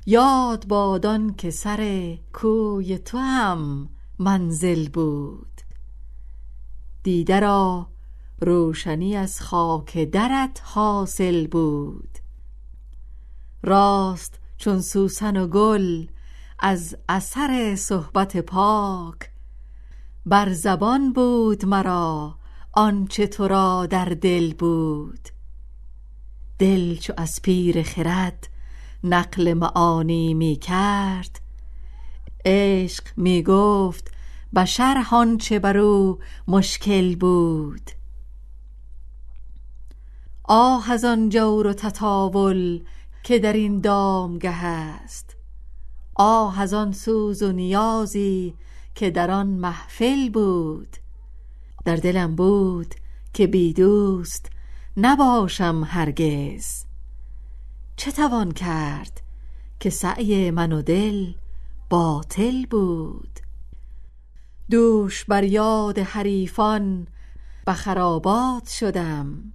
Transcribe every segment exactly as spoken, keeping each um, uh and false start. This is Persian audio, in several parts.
یاد باد آن که سر کوی تو هم منزل بود. دیده را روشنی از خاک درت حاصل بود. راست چون سوسن و گل از اثر صحبت پاک، بر زبان بود مرا آنچه تو را در دل بود. دل چو از پیر خرد نقل معانی می کرد، عشق می گفت بشر آنچه بر او مشکل بود. آه از آن جور و تطاول که در این دامگه است، آه از آن سوز و نیازی که در آن محفل بود. در دلم بود که بی دوست نباشم هرگز، چه توان کرد که سعی من و دل باطل بود. دوش بر یاد حریفان به خرابات شدم،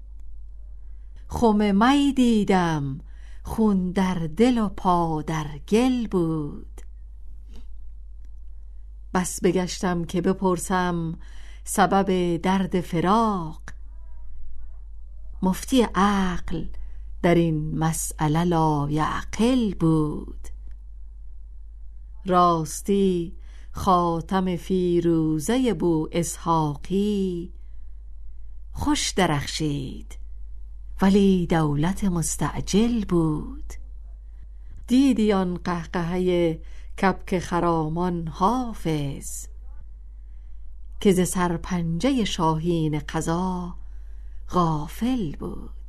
خم می دیدم خون در دل و پا در گل بود. بس بگشتم که بپرسم سبب درد فراق، مفتی عقل در این مسئله لایعقل بود. راستی خاتم فیروزه بو اسحاقی خوش درخشید، ولی دولت مستعجل بود. دیدی آن قهقهه کبک خرامان حافظ، که ز سرپنجه شاهین قضا غافل بود.